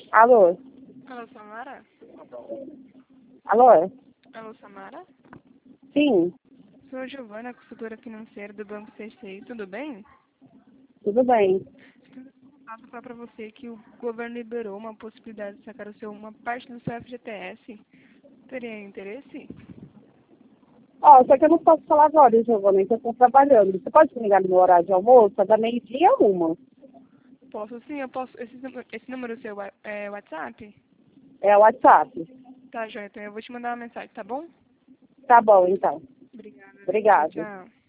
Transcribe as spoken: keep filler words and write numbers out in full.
Alô? Alô, Samara? Alô? Alô, Samara? Sim, Sou a Giovana, consultora financeira do Banco C C I, tudo bem? tudo bem. Posso falar para você que o governo liberou uma possibilidade de sacar o seu, uma parte do seu F G T S. Teria interesse? Ó, só que eu não posso falar agora, Giovana, que eu estou trabalhando. Você pode me ligar no meu horário de almoço? É da meio-dia a uma. Posso sim, eu posso. Esse, número- esse número seu é é WhatsApp? É o WhatsApp. Tá, joia, então eu vou te mandar uma mensagem, tá bom? Tá bom, então. Obrigada, viu? Tchau, Obrigada. tchau.